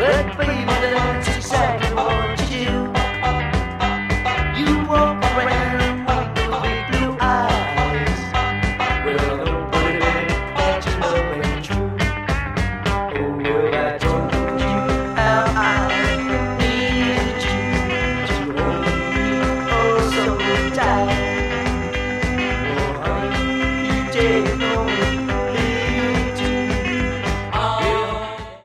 But baby, that's exactly what you do. You walk around with those big blue eyes. Well, don't put it in that you love ain't true. Oh, well, that's